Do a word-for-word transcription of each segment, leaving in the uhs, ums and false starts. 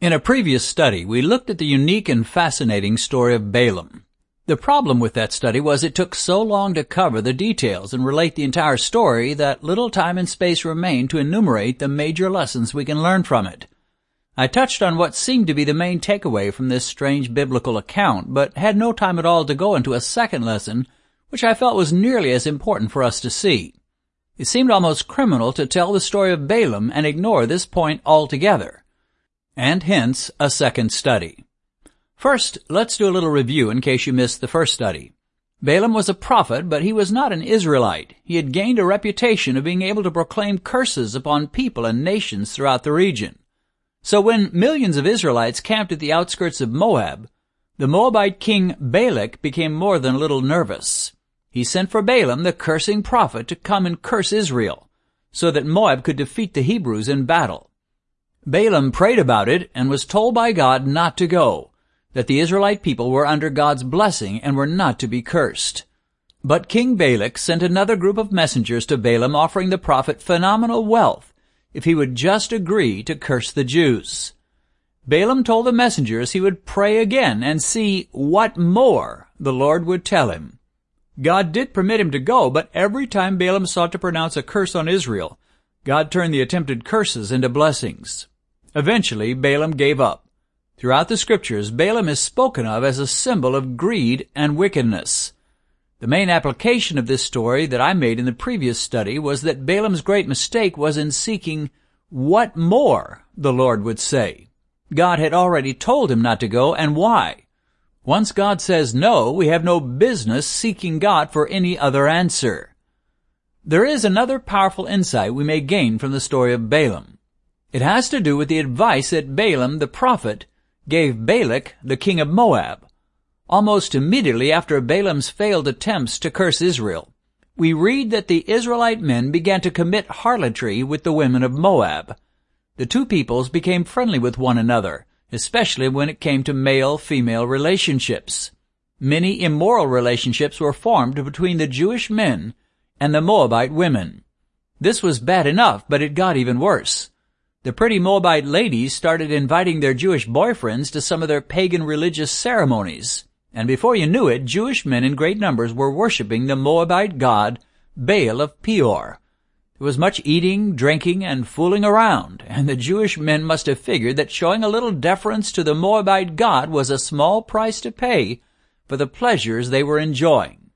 In a previous study, we looked at the unique and fascinating story of Balaam. The problem with that study was it took so long to cover the details and relate the entire story that little time and space remained to enumerate the major lessons we can learn from it. I touched on what seemed to be the main takeaway from this strange biblical account, but had no time at all to go into a second lesson, which I felt was nearly as important for us to see. It seemed almost criminal to tell the story of Balaam and ignore this point altogether, and hence a second study. First, let's do a little review in case you missed the first study. Balaam was a prophet, but he was not an Israelite. He had gained a reputation of being able to proclaim curses upon people and nations throughout the region. So when millions of Israelites camped at the outskirts of Moab, the Moabite king Balak became more than a little nervous. He sent for Balaam, the cursing prophet, to come and curse Israel, so that Moab could defeat the Hebrews in battle. Balaam prayed about it and was told by God not to go, that the Israelite people were under God's blessing and were not to be cursed. But King Balak sent another group of messengers to Balaam offering the prophet phenomenal wealth if he would just agree to curse the Jews. Balaam told the messengers he would pray again and see what more the Lord would tell him. God did permit him to go, but every time Balaam sought to pronounce a curse on Israel, God turned the attempted curses into blessings. Eventually, Balaam gave up. Throughout the Scriptures, Balaam is spoken of as a symbol of greed and wickedness. The main application of this story that I made in the previous study was that Balaam's great mistake was in seeking what more the Lord would say. God had already told him not to go, and why. Once God says no, we have no business seeking God for any other answer. There is another powerful insight we may gain from the story of Balaam. It has to do with the advice that Balaam the prophet gave Balak, the king of Moab. Almost immediately after Balaam's failed attempts to curse Israel, we read that the Israelite men began to commit harlotry with the women of Moab. The two peoples became friendly with one another, especially when it came to male-female relationships. Many immoral relationships were formed between the Jewish men and the Moabite women. This was bad enough, but it got even worse. The pretty Moabite ladies started inviting their Jewish boyfriends to some of their pagan religious ceremonies, and before you knew it, Jewish men in great numbers were worshiping the Moabite god Baal of Peor. There was much eating, drinking, and fooling around, and the Jewish men must have figured that showing a little deference to the Moabite god was a small price to pay for the pleasures they were enjoying.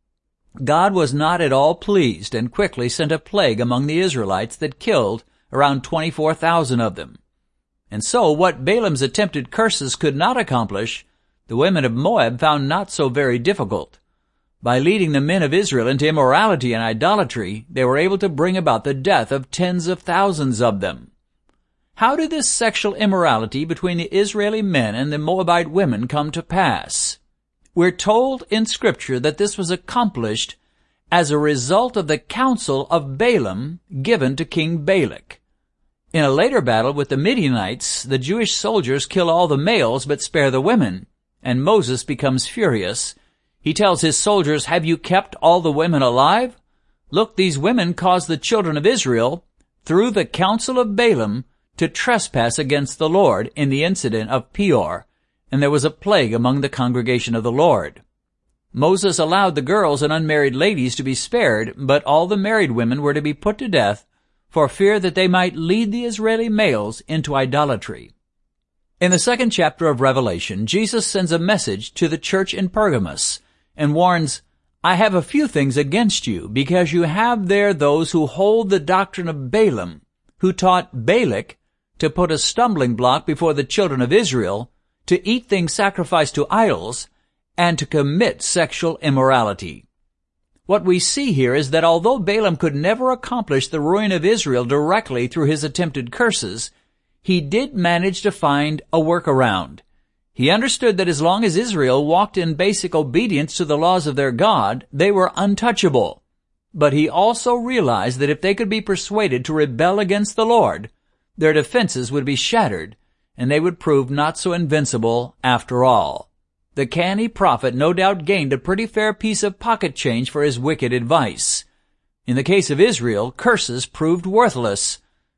God was not at all pleased and quickly sent a plague among the Israelites that killed around twenty-four thousand of them. And so what Balaam's attempted curses could not accomplish, the women of Moab found not so very difficult. By leading the men of Israel into immorality and idolatry, they were able to bring about the death of tens of thousands of them. How did this sexual immorality between the Israeli men and the Moabite women come to pass? We're told in Scripture that this was accomplished as a result of the counsel of Balaam given to King Balak. In a later battle with the Midianites, the Jewish soldiers kill all the males but spare the women, and Moses becomes furious. He tells his soldiers, "Have you kept all the women alive? Look, these women caused the children of Israel, through the counsel of Balaam, to trespass against the Lord in the incident of Peor, and there was a plague among the congregation of the Lord." Moses allowed the girls and unmarried ladies to be spared, but all the married women were to be put to death for fear that they might lead the Israeli males into idolatry. In the second chapter of Revelation, Jesus sends a message to the church in Pergamos and warns, "I have a few things against you, because you have there those who hold the doctrine of Balaam, who taught Balak to put a stumbling block before the children of Israel, to eat things sacrificed to idols, and to commit sexual immorality." What we see here is that although Balaam could never accomplish the ruin of Israel directly through his attempted curses, he did manage to find a workaround. He understood that as long as Israel walked in basic obedience to the laws of their God, they were untouchable. But he also realized that if they could be persuaded to rebel against the Lord, their defenses would be shattered, and they would prove not so invincible after all. The canny prophet no doubt gained a pretty fair piece of pocket change for his wicked advice. In the case of Israel, curses proved worthless,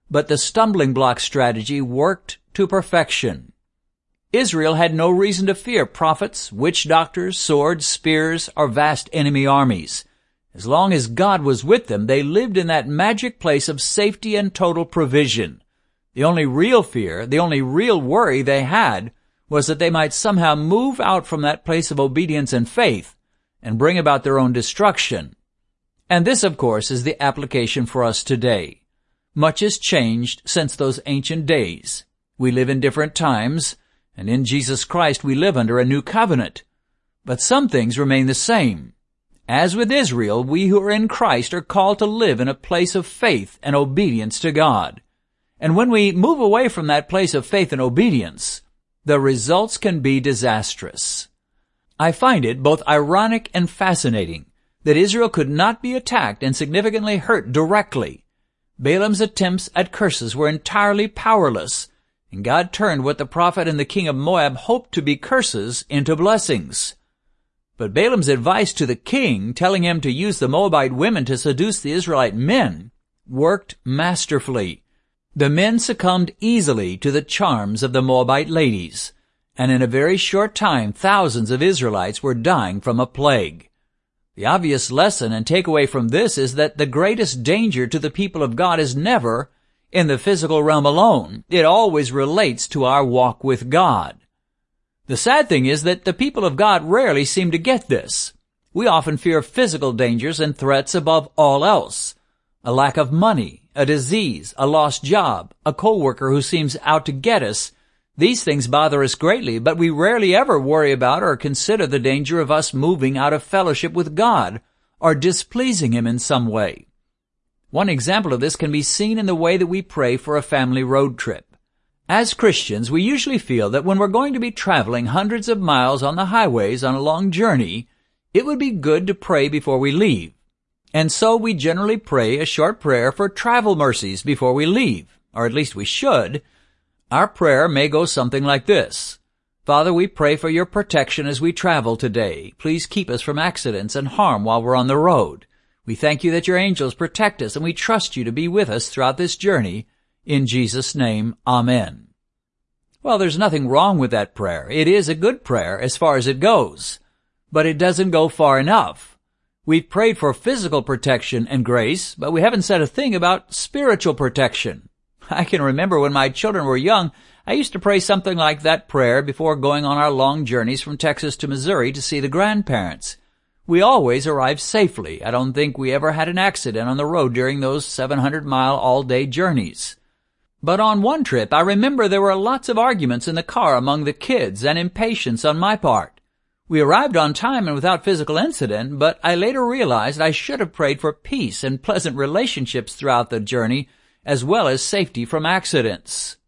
but the stumbling block strategy worked to perfection. Israel had no reason to fear prophets, witch doctors, swords, spears, or vast enemy armies. As long as God was with them, they lived in that magic place of safety and total provision. The only real fear, the only real worry they had was that they might somehow move out from that place of obedience and faith and bring about their own destruction. And this, of course, is the application for us today. Much has changed since those ancient days. We live in different times, and in Jesus Christ we live under a new covenant. But some things remain the same. As with Israel, we who are in Christ are called to live in a place of faith and obedience to God. And when we move away from that place of faith and obedience, the results can be disastrous. I find it both ironic and fascinating that Israel could not be attacked and significantly hurt directly. Balaam's attempts at curses were entirely powerless, and God turned what the prophet and the king of Moab hoped to be curses into blessings. But Balaam's advice to the king, telling him to use the Moabite women to seduce the Israelite men, worked masterfully. The men succumbed easily to the charms of the Moabite ladies, and in a very short time thousands of Israelites were dying from a plague. The obvious lesson and takeaway from this is that the greatest danger to the people of God is never in the physical realm alone. It always relates to our walk with God. The sad thing is that the people of God rarely seem to get this. We often fear physical dangers and threats above all else. A lack of money, a disease, a lost job, a co-worker who seems out to get us. These things bother us greatly, but we rarely ever worry about or consider the danger of us moving out of fellowship with God or displeasing Him in some way. One example of this can be seen in the way that we pray for a family road trip. As Christians, we usually feel that when we're going to be traveling hundreds of miles on the highways on a long journey, it would be good to pray before we leave. And so we generally pray a short prayer for travel mercies before we leave, or at least we should. Our prayer may go something like this. Father, we pray for your protection as we travel today. Please keep us from accidents and harm while we're on the road. We thank you that your angels protect us, and we trust you to be with us throughout this journey. In Jesus' name, Amen. Well, there's nothing wrong with that prayer. It is a good prayer as far as it goes, but it doesn't go far enough. We've prayed for physical protection and grace, but we haven't said a thing about spiritual protection. I can remember when my children were young, I used to pray something like that prayer before going on our long journeys from Texas to Missouri to see the grandparents. We always arrived safely. I don't think we ever had an accident on the road during those seven hundred mile all-day journeys. But on one trip, I remember there were lots of arguments in the car among the kids and impatience on my part. We arrived on time and without physical incident, but I later realized I should have prayed for peace and pleasant relationships throughout the journey, as well as safety from accidents.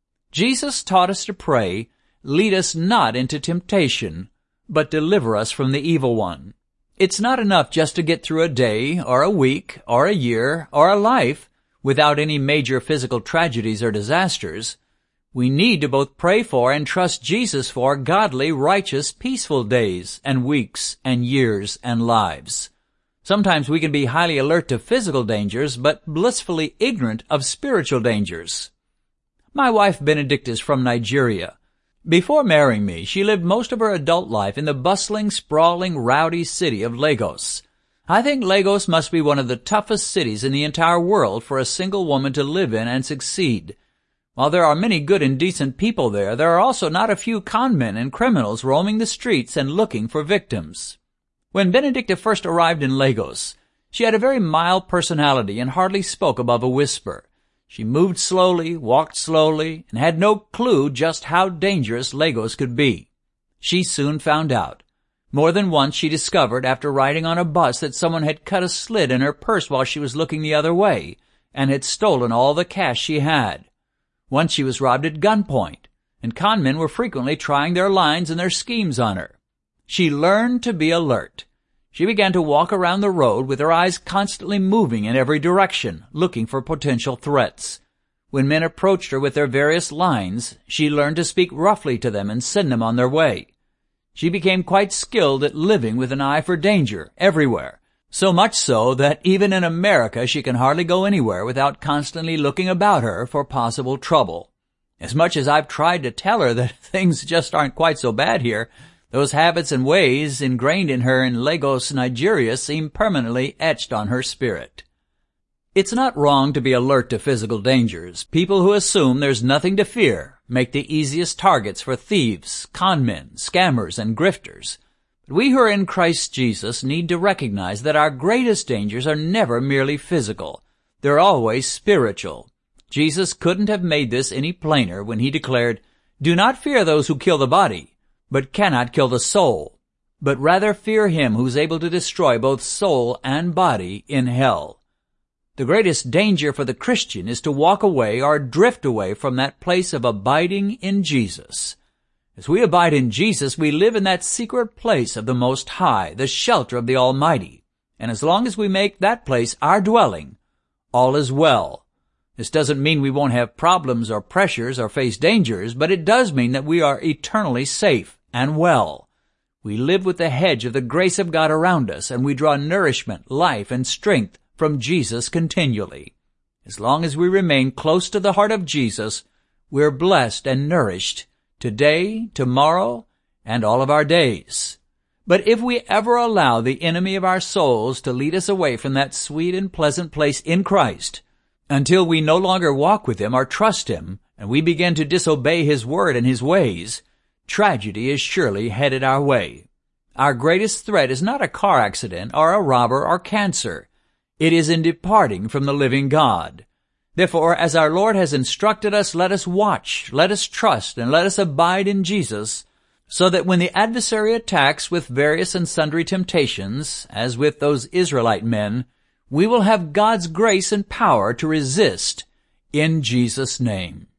Jesus taught us to pray, "Lead us not into temptation, but deliver us from the evil one." It's not enough just to get through a day, or a week, or a year, or a life without any major physical tragedies or disasters. We need to both pray for and trust Jesus for godly, righteous, peaceful days and weeks and years and lives. Sometimes we can be highly alert to physical dangers, but blissfully ignorant of spiritual dangers. My wife Benedict is from Nigeria. Before marrying me, she lived most of her adult life in the bustling, sprawling, rowdy city of Lagos. I think Lagos must be one of the toughest cities in the entire world for a single woman to live in and succeed. While there are many good and decent people there, there are also not a few conmen and criminals roaming the streets and looking for victims. When Benedicta first arrived in Lagos, she had a very mild personality and hardly spoke above a whisper. She moved slowly, walked slowly, and had no clue just how dangerous Lagos could be. She soon found out. More than once she discovered after riding on a bus that someone had cut a slit in her purse while she was looking the other way and had stolen all the cash she had. Once she was robbed at gunpoint, and conmen were frequently trying their lines and their schemes on her. She learned to be alert. She began to walk around the road with her eyes constantly moving in every direction, looking for potential threats. When men approached her with their various lines, she learned to speak roughly to them and send them on their way. She became quite skilled at living with an eye for danger everywhere, So much so that even in America she can hardly go anywhere without constantly looking about her for possible trouble. As much as I've tried to tell her that things just aren't quite so bad here, those habits and ways ingrained in her in Lagos, Nigeria seem permanently etched on her spirit. It's not wrong to be alert to physical dangers. People who assume there's nothing to fear make the easiest targets for thieves, conmen, scammers, and grifters. But we who are in Christ Jesus need to recognize that our greatest dangers are never merely physical. They're always spiritual. Jesus couldn't have made this any plainer when he declared, "Do not fear those who kill the body, but cannot kill the soul, but rather fear him who's able to destroy both soul and body in hell." The greatest danger for the Christian is to walk away or drift away from that place of abiding in Jesus. As we abide in Jesus, we live in that secret place of the Most High, the shelter of the Almighty. And as long as we make that place our dwelling, all is well. This doesn't mean we won't have problems or pressures or face dangers, but it does mean that we are eternally safe and well. We live with the hedge of the grace of God around us, and we draw nourishment, life, and strength from Jesus continually. As long as we remain close to the heart of Jesus, we're blessed and nourished today, tomorrow, and all of our days. But if we ever allow the enemy of our souls to lead us away from that sweet and pleasant place in Christ, until we no longer walk with him or trust him, and we begin to disobey his word and his ways, tragedy is surely headed our way. Our greatest threat is not a car accident or a robber or cancer. It is in departing from the living God. Therefore, as our Lord has instructed us, let us watch, let us trust, and let us abide in Jesus, so that when the adversary attacks with various and sundry temptations, as with those Israelite men, we will have God's grace and power to resist in Jesus' name.